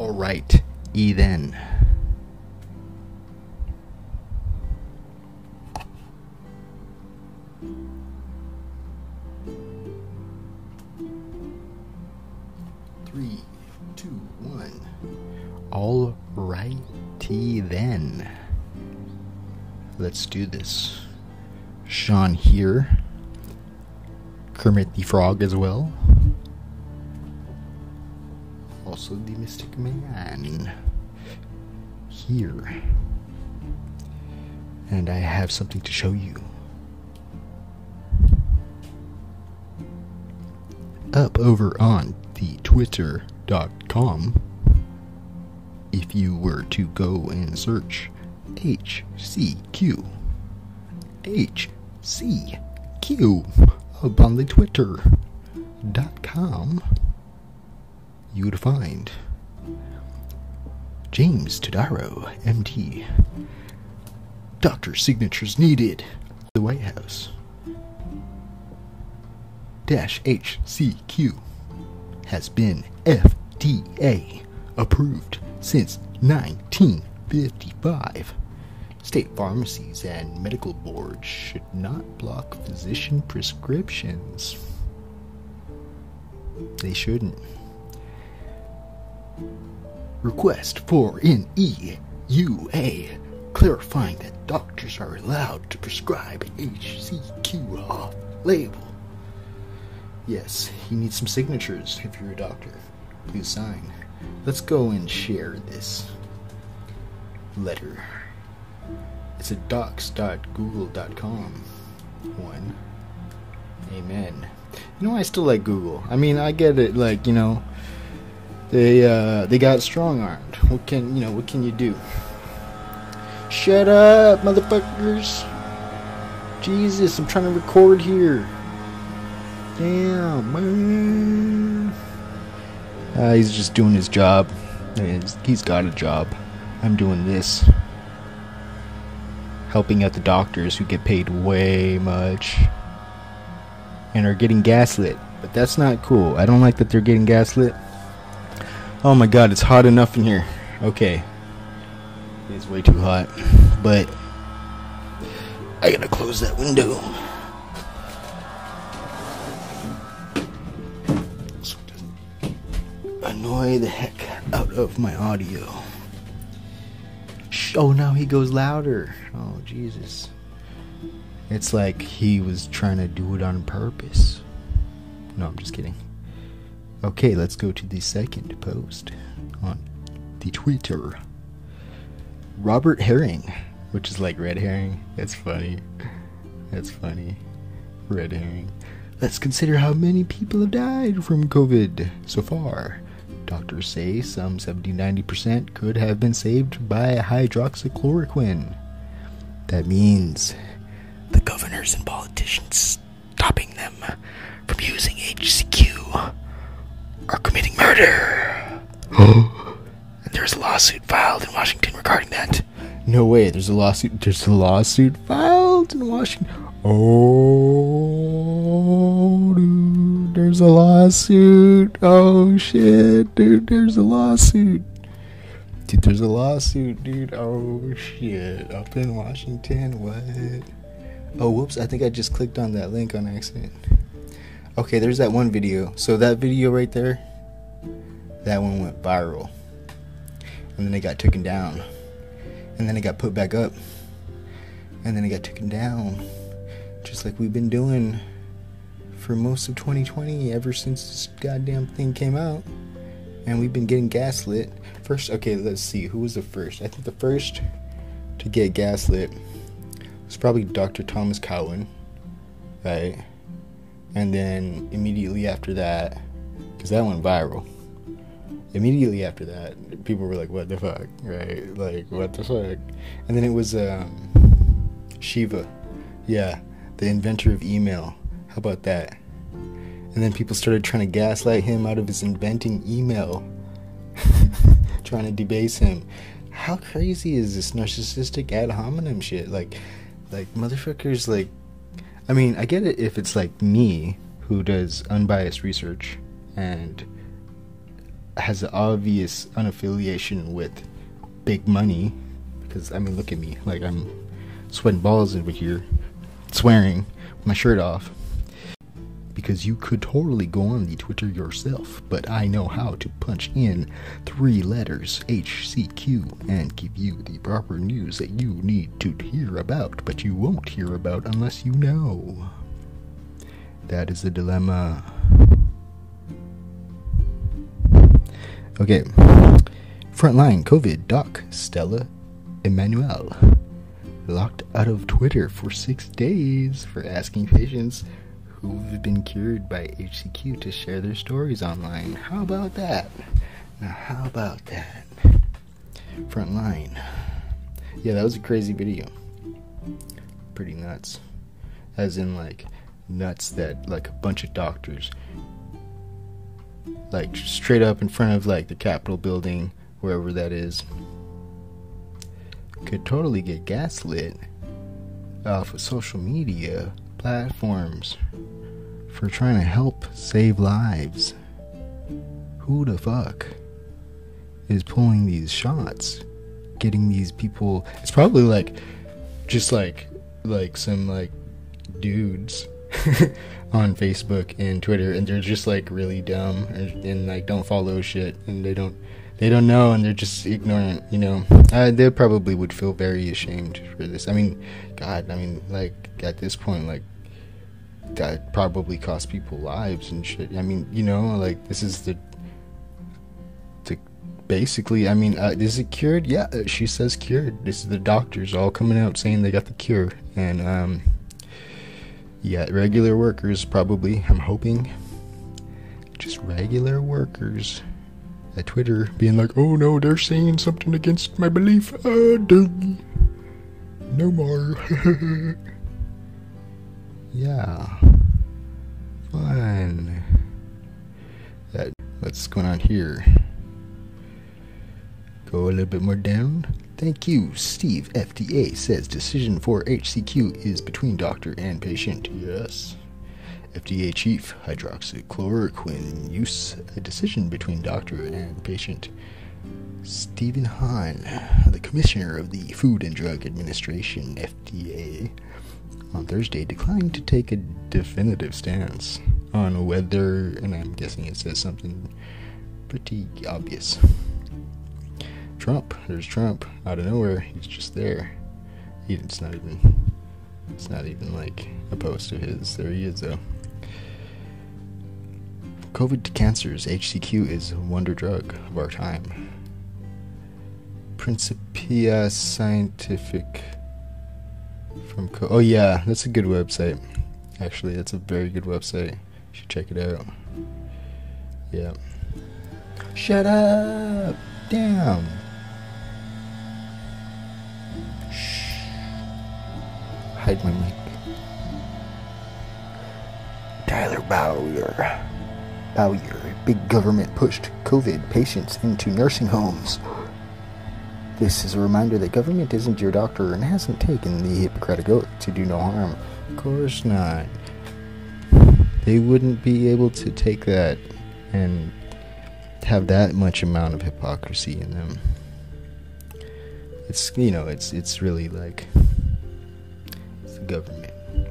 Alright, then. Three, two, one. Alrighty then. Let's do this. Sean here. Kermit the Frog as well. Also the Mystic Man here. And I have something to show you. Up over on the Twitter.com, if you were to go and search HCQ up on the Twitter.com, you would find James Todaro, MD. Doctor signatures needed. The White House. HCQ has been FDA approved since 1955. State pharmacies and medical boards should not block physician prescriptions. They shouldn't. Request for an EUA clarifying that doctors are allowed to prescribe HCQ off-label. Yes, you need some signatures if you're a doctor. Please sign. Let's go and share this letter. It's a docs.google.com one. Amen. You know, I still like Google. I mean, I get it, like, you know, they got strong-armed. What can you do? Shut up, motherfuckers. Jesus, I'm trying to record here. Damn, man. He's just doing his job. He's got a job. I'm doing this. Helping out the doctors who get paid way much and are getting gaslit. But that's not cool. I don't like that they're getting gaslit. Oh my god, it's hot enough in here. Okay. It's way too hot. But I gotta close that window. So it doesn't annoy the heck out of my audio. Oh, now he goes louder. Oh, Jesus. It's like he was trying to do it on purpose. No, I'm just kidding. Okay, let's go to the second post on the Twitter. Robert Herring, which is like red herring. That's funny. That's funny. Red herring. Let's consider how many people have died from COVID so far. Doctors say some 70-90% could have been saved by hydroxychloroquine. That means the governors and politicians stopping them from using HCQ are committing murder. And there's a lawsuit filed in Washington regarding that. No way, there's a lawsuit filed in Washington. Oh, dude, there's a lawsuit. Oh, shit, dude, there's a lawsuit. Dude, there's a lawsuit, dude. Oh, shit, up in Washington, what? Oh, whoops, I think I just clicked on that link on accident. Okay, there's that one video. So that video right there, that one went viral. And then it got taken down. And then it got put back up. And then it got taken down. Just like we've been doing for most of 2020, ever since this goddamn thing came out. And we've been getting gaslit. First, okay, let's see. Who was the first? I think the first to get gaslit was probably Dr. Thomas Cowan. Right? And then immediately after that, because that went viral. Immediately after that, people were like, what the fuck? Right? Like, what the fuck? And then it was Shiva. Yeah. The inventor of email. How about that? And then people started trying to gaslight him out of his inventing email. Trying to debase him. How crazy is this narcissistic ad hominem shit? Like motherfuckers, like, I mean, I get it if it's like me who does unbiased research and has an obvious unaffiliation with big money, because I mean, look at me, like I'm sweating balls over here, swearing with my shirt off, because you could totally go on the Twitter yourself, but I know how to punch in 3 letters HCQ and give you the proper news that you need to hear about, but you won't hear about unless you know. That is the dilemma. Okay. Frontline COVID doc Stella Emanuel locked out of Twitter for 6 days for asking patients who've been cured by HCQ to share their stories online. How about that? Now, how about that? Frontline. Yeah, that was a crazy video. Pretty nuts. As in, like, nuts that, like, a bunch of doctors, like, straight up in front of, like, the Capitol building, wherever that is, could totally get gaslit off of social media platforms for trying to help save lives. Who the fuck is pulling these shots, getting these people? It's probably like just like some like dudes on Facebook and Twitter, and they're just like really dumb and like don't follow shit, and they don't know, and they're just ignorant, you know. They probably would feel very ashamed for this. I mean, God, I mean, like, at this point, like, that probably cost people lives and shit. I mean, you know, like, this is the basically, I mean, is it cured? Yeah, she says cured. This is the doctors all coming out saying they got the cure. And, yeah, regular workers probably, I'm hoping, just regular workers at Twitter being like, oh no, they're saying something against my belief. Dang. No more. Yeah. Fun. What's going on here? Go a little bit more down. Thank you, Steve. FDA says decision for HCQ is between doctor and patient. Yes. FDA chief, hydroxychloroquine use, a decision between doctor and patient. Stephen Hahn, the commissioner of the Food and Drug Administration, FDA, on Thursday declined to take a definitive stance on whether, and I'm guessing it says something pretty obvious. There's Trump, out of nowhere, he's just there. It's not even like a post of his. There he is, though. COVID to cancers, HCQ is a wonder drug of our time. Principia Scientific from oh yeah, that's a good website. Actually, that's a very good website. You should check it out. Yeah. Shut up! Damn! Shh. Hide my mic. Tyler Bowyer. Big government pushed COVID patients into nursing homes. This is a reminder that government isn't your doctor and hasn't taken the Hippocratic Oath to do no harm. Of course not. They wouldn't be able to take that and have that much amount of hypocrisy in them. It's, you know, it's really like, it's the government.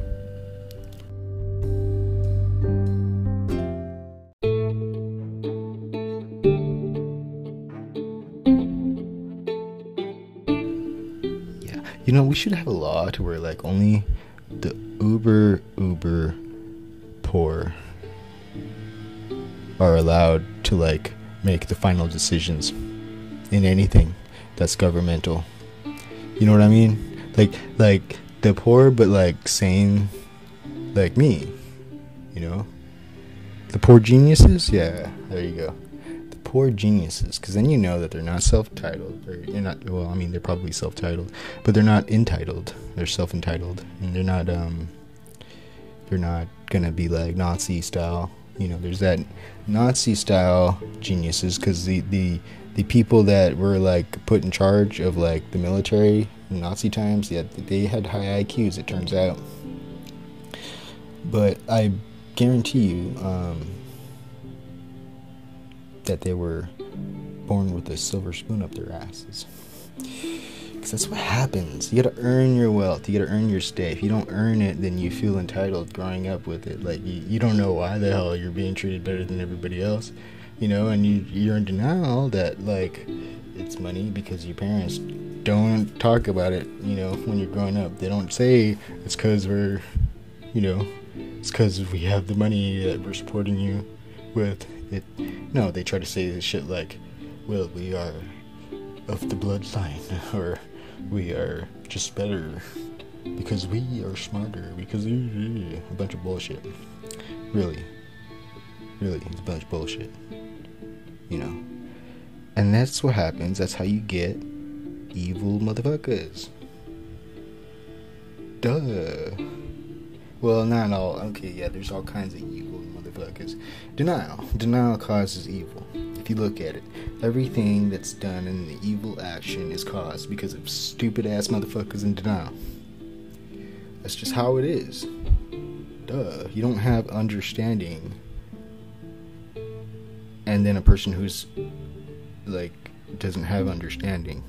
You know, we should have a law to where, like, only the uber poor are allowed to, like, make the final decisions in anything that's governmental. You know what I mean? Like the poor, but, like, sane, like me. You know? The poor geniuses? Yeah, there you go. Poor geniuses, because then you know that they're not self-titled, or you're not, well, I mean, they're probably self-titled, but they're not entitled, they're self-entitled, and they're not gonna be like Nazi style, you know. There's that Nazi style geniuses, because the people that were like put in charge of like the military in Nazi times, yeah, they had high IQs, it turns out. But I guarantee you, that they were born with a silver spoon up their asses. Because that's what happens. You gotta earn your wealth. You gotta earn your stay. If you don't earn it, then you feel entitled growing up with it. Like, you don't know why the hell you're being treated better than everybody else. And you're in denial that, like, it's money because your parents don't talk about it, when you're growing up. They don't say it's because we're, it's because we have the money that we're supporting you with it. No, they try to say this shit like, well, we are of the bloodline, or we are just better because we are smarter, because a bunch of bullshit. Really, it's a bunch of bullshit. And that's what happens. That's how you get evil motherfuckers. Duh. Well, not all. Okay, yeah, there's all kinds of evil motherfuckers. Denial causes evil. If you look at it, everything that's done in the evil action is caused because of stupid ass motherfuckers in denial. That's just how it is. Duh. You don't have understanding, and then a person who's like doesn't have understanding,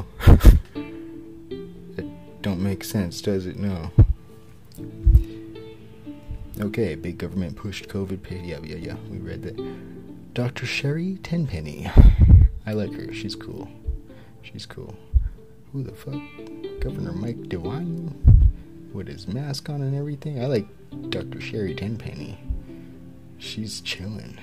It don't make sense, does it? No. Okay, big government pushed COVID pay. Yeah, we read that. Dr. Sherry Tenpenny. I like her. She's cool. Who the fuck? Governor Mike DeWine? With his mask on and everything? I like Dr. Sherry Tenpenny. She's chilling.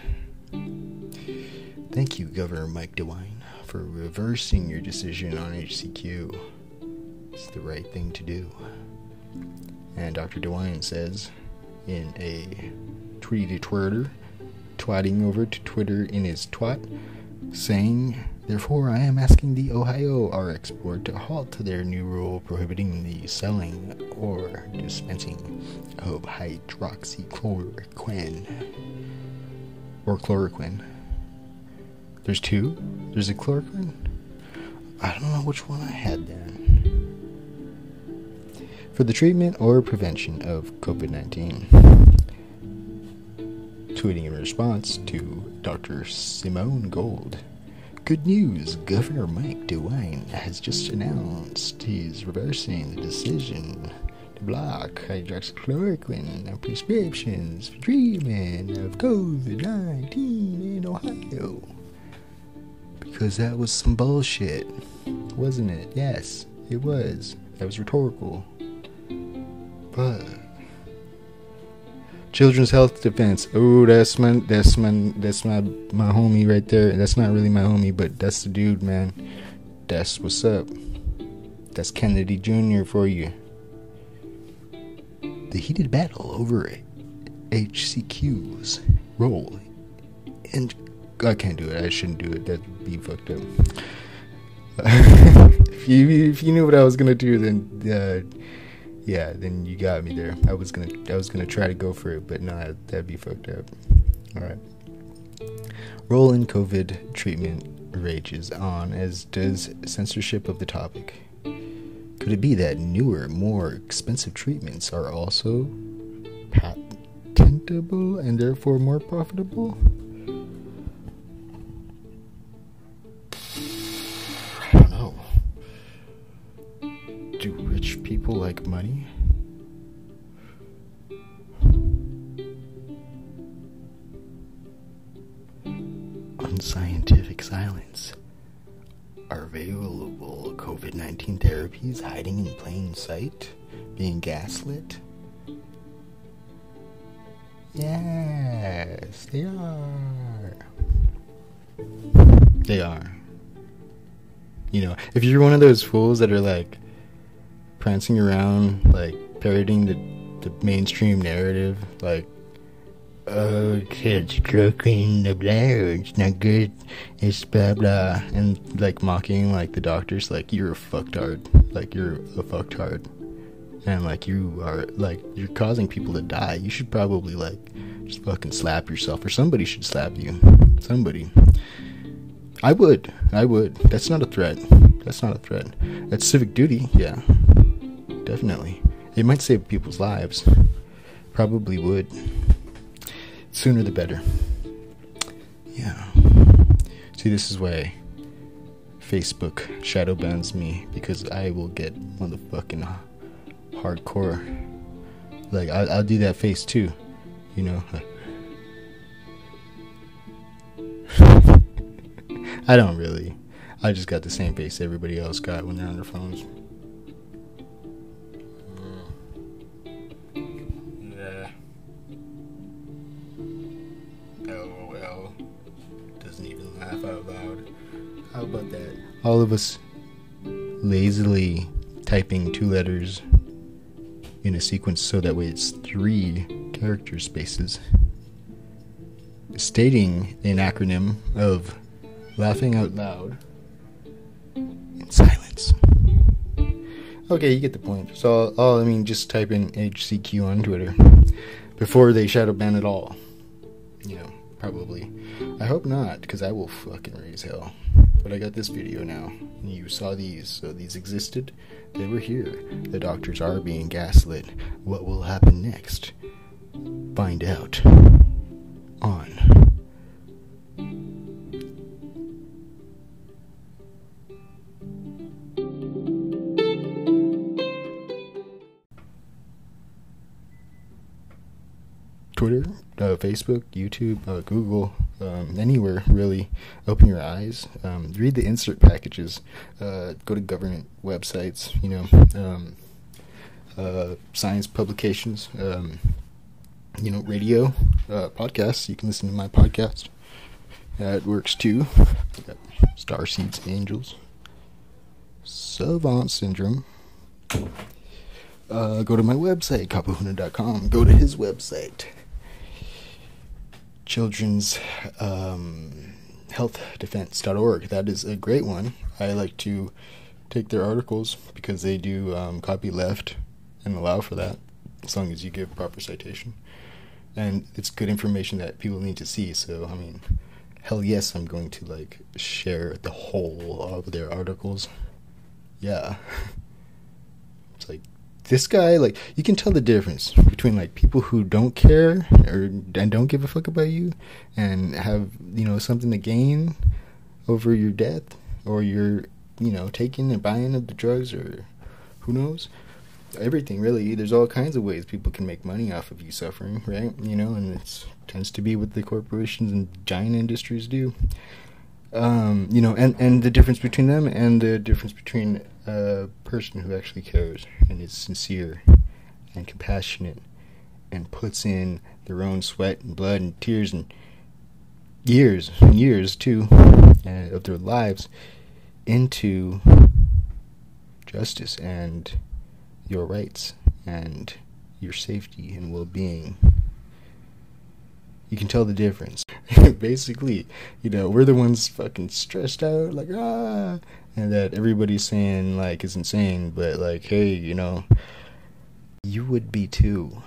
Thank you, Governor Mike DeWine, for reversing your decision on HCQ. It's the right thing to do. And Dr. DeWine says in a tweety Twitter, twatting over to Twitter in his twat, saying, therefore I am asking the Ohio RX board to halt their new rule prohibiting the selling or dispensing of hydroxychloroquine. Or chloroquine. There's two? There's a chloroquine? I don't know which one I had then. For the treatment or prevention of COVID-19. Tweeting in response to Dr. Simone Gold. Good news, Governor Mike DeWine has just announced he's reversing the decision to block hydroxychloroquine prescriptions for treatment of COVID-19 in Ohio. Because that was some bullshit, wasn't it? Yes, it was. That was rhetorical. But Children's Health Defense. Oh, that's my homie right there. That's not really my homie, but that's the dude, man. That's what's up. That's Kennedy Jr. for you. The heated battle over HCQ's role. And I can't do it. I shouldn't do it. That'd be fucked up. If you knew what I was gonna do, then then you got me there. I was gonna try to go for it, but no, that'd be fucked up. All right. Role in COVID treatment rages on, as does censorship of the topic. Could it be that newer, more expensive treatments are also patentable and therefore more profitable? I don't know. Do rich people like money? Unscientific silence. Are available COVID-19 therapies hiding in plain sight? Being gaslit? Yes, they are. They are. If you're one of those fools that are like prancing around, like parroting the mainstream narrative, like, oh, kids stroking the bladder, it's not good, it's blah blah, and like mocking like the doctors, like, you're a fucktard, like, you're a fucktard, and like you are, like, you're causing people to die. You should probably like just fucking slap yourself, or somebody should slap you. Somebody. I would. That's not a threat. That's civic duty. Yeah, definitely. It might save people's lives. Probably would. Sooner the better. Yeah. See, this is why Facebook shadow bans me, because I will get motherfucking hardcore. Like, I'll do that face too, you know. I don't really. I just got the same face everybody else got when they're on their phones. Yeah. LOL. Doesn't even laugh out loud. How about that? All of us lazily typing 2 letters in a sequence so that way it's 3 character spaces, stating an acronym of laughing out loud in silence. Okay, you get the point. So just type in HCQ on Twitter before they shadow ban it all. You know, probably. I hope not, because I will fucking raise hell. But I got this video now. You saw these, so these existed. They were here. The doctors are being gaslit. What will happen next? Find out on Twitter, Facebook, YouTube, Google, anywhere really. Open your eyes. Read the insert packages. Go to government websites. Science publications. Radio, podcasts. You can listen to my podcast. It works too. Star Seeds Angels. Savant Syndrome. Go to my website, kapahuna.com. Go to his website, Children's healthdefense.org. That is a great one. I like to take their articles because they do copy left and allow for that, as long as you give proper citation. And it's good information that people need to see. So, hell yes, I'm going to share the whole of their articles. Yeah. It's like, this guy, you can tell the difference between people who don't care and don't give a fuck about you and have something to gain over your death, or your taking and buying of the drugs, or who knows, everything really. There's all kinds of ways people can make money off of you suffering, right? And it tends to be what the corporations and giant industries do. And the difference between them and the difference between a person who actually cares and is sincere and compassionate and puts in their own sweat and blood and tears and years too of their lives into justice and your rights and your safety and well-being. You can tell the difference. Basically, we're the ones fucking stressed out, and that everybody's saying, is insane, but, hey, you would be too.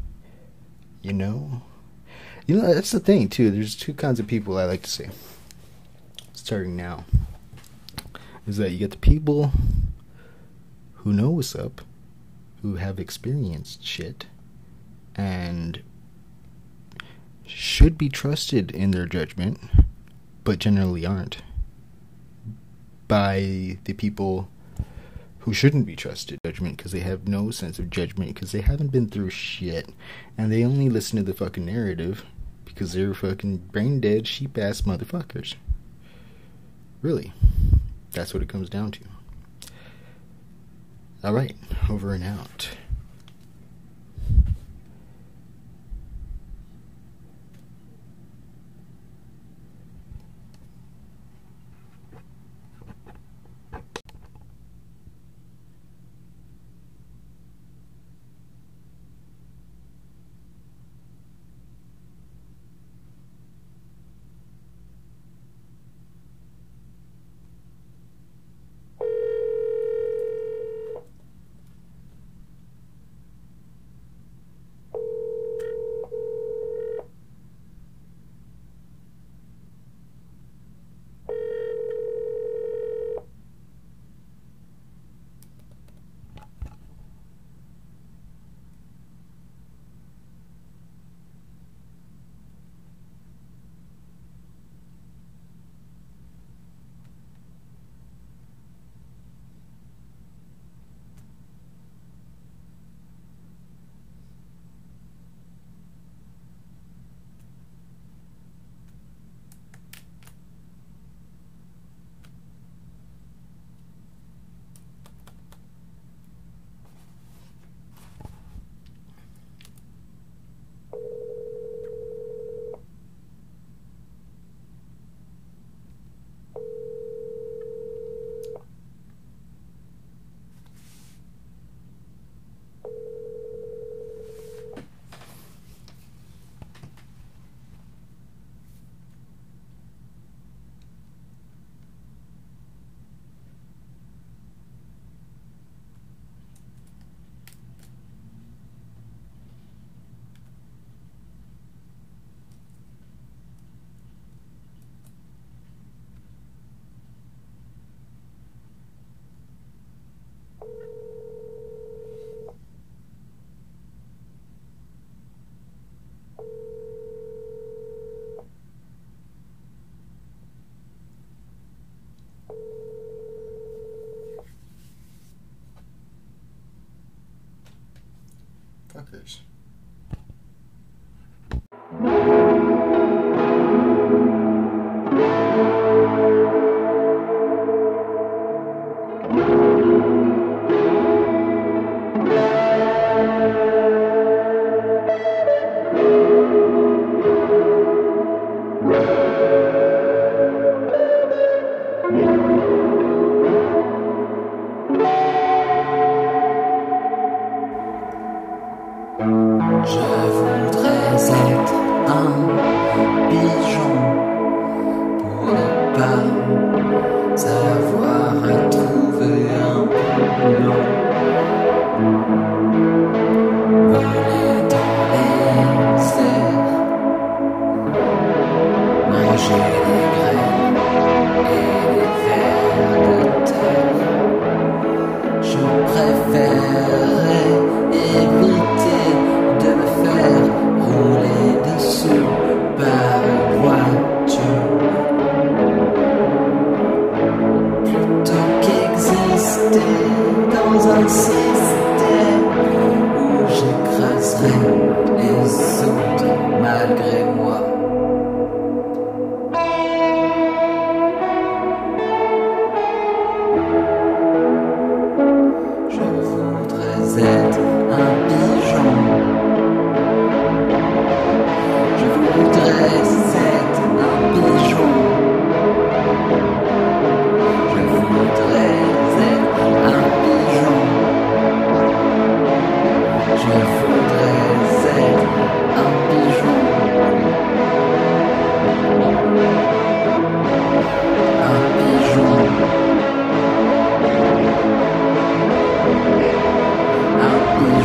That's the thing, too. There's 2 kinds of people I like to say, starting now, is that you get the people who know what's up, who have experienced shit, and should be trusted in their judgment, but generally aren't, by the people who shouldn't be trusted judgment, because they have no sense of judgment, because they haven't been through shit, and they only listen to the fucking narrative because they're fucking brain dead sheep ass motherfuckers. Really, that's what it comes down to. Alright, over and out. Fuckers. Je voudrais être un pigeon pour ne pas avoir à trouver un boulot. Voler dans les airs, manger les graines et les vers de terre. Je préférerais éviter de me faire rouler dessus par une voiture plutôt qu'exister dans un système où j'écraserai les autres malgré moi. Je voudrais être un pigeon. Je voudrais être un pigeon. Je voudrais être un pigeon. Je voudrais être un pigeon. Un pigeon. Un pigeon.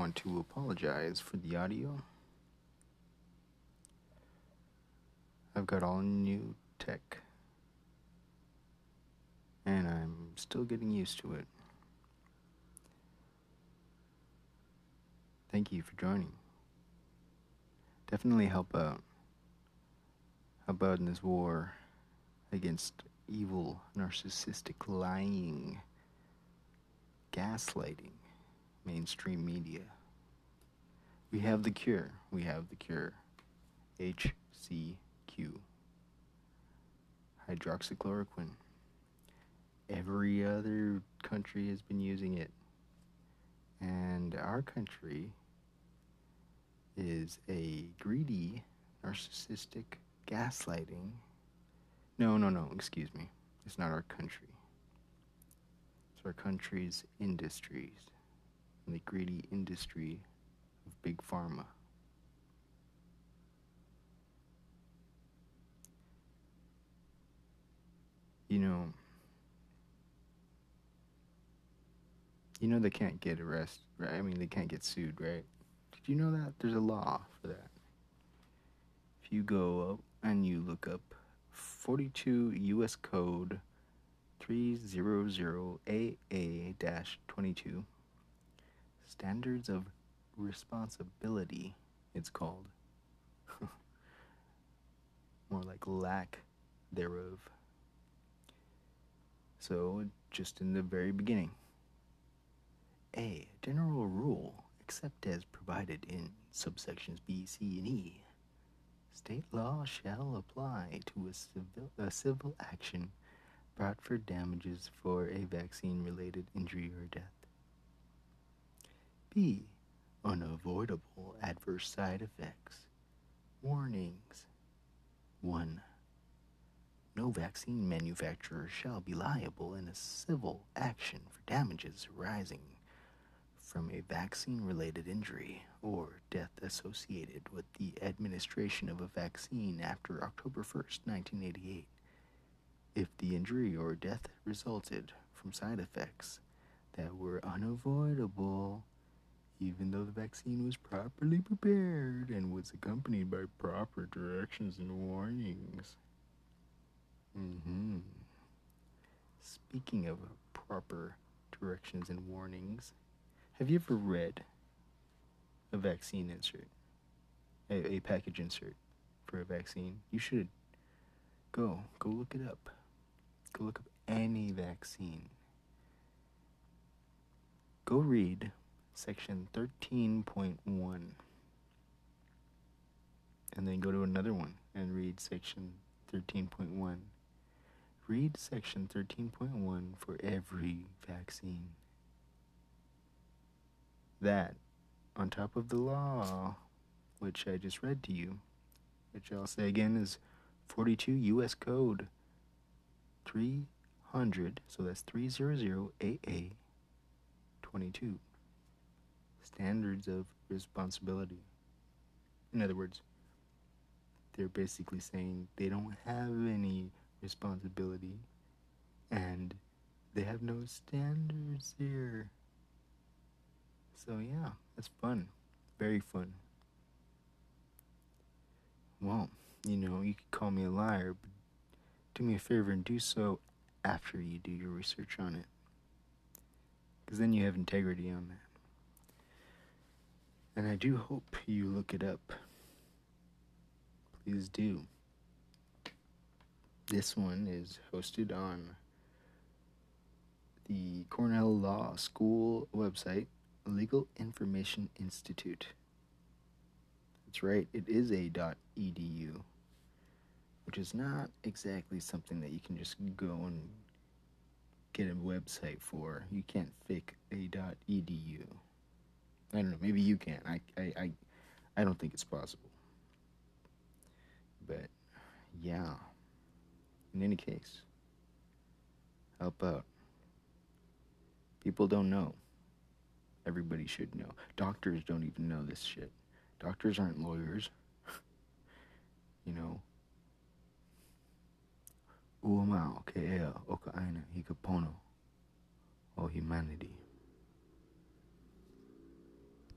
want to apologize for the audio. I've got all new tech, and I'm still getting used to it. Thank you for joining. Definitely help out. Help out in this war against evil, narcissistic lying, gaslighting, mainstream media. We have the cure. We have the cure. HCQ. Hydroxychloroquine. Every other country has been using it. And our country is a greedy, narcissistic, gaslighting. No, excuse me. It's not our country. It's our country's industries. And the greedy industry of big pharma. You know they can't get arrested, right? I mean, they can't get sued, right? Did you know that? There's a law for that. If you go up and you look up 42 U.S. Code 300AA-22, Standards of Responsibility, it's called. More like lack thereof. So, just in the very beginning. A general rule, except as provided in subsections B, C, and E. State law shall apply to a civil action brought for damages for a vaccine-related injury or death. B. Unavoidable adverse side effects. Warnings. 1. No vaccine manufacturer shall be liable in a civil action for damages arising from a vaccine-related injury or death associated with the administration of a vaccine after October 1st, 1988, if the injury or death resulted from side effects that were unavoidable, even though the vaccine was properly prepared and was accompanied by proper directions and warnings. Speaking of proper directions and warnings, have you ever read a vaccine insert, a package insert for a vaccine? You should go look it up. Go look up any vaccine. Go read section 13.1 and then go to another one and read section 13.1. Read section 13.1 for every vaccine. That, on top of the law, which I just read to you, which I'll say again is 42 U.S. Code 300, so that's 300AA-22, Standards of Responsibility. In other words, they're basically saying they don't have any responsibility and they have no standards here. So yeah, that's fun. Very fun. Well, you could call me a liar, but do me a favor and do so after you do your research on it. Because then you have integrity on that. And I do hope you look it up. Please do. This one is hosted on the Cornell Law School website, Legal Information Institute. That's right, it is a .edu, which is not exactly something that you can just go and get a website for. You can't fake a .edu. I don't know, maybe you can. I don't think it's possible. But, yeah. In any case, help out. People don't know. Everybody should know. Doctors don't even know this shit. Doctors aren't lawyers. Uamao ke ea o ka aina i ka pono o humanity.